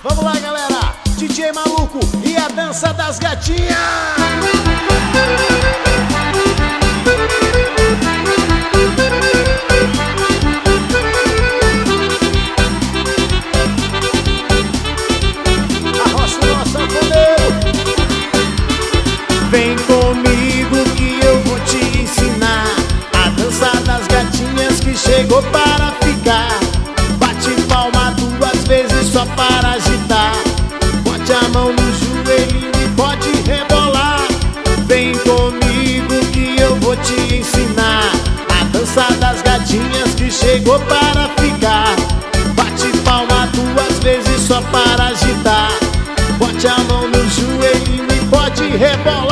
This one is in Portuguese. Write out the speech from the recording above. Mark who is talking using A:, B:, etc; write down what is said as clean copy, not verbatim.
A: Vamos lá, galera, DJ Maluco e a dança das gatinhas. Vem comigo que eu vou te ensinar a dança das gatinhas que chegou para ficar. Bate palma 2 vezes só para agitar. Bote a mão no joelho e pode rebolar. Vem comigo que eu vou te ensinar a dança das gatinhas que chegou para ficar. Bate palma 2 vezes só para agitar. Bote a mão no joelho e pode rebolar.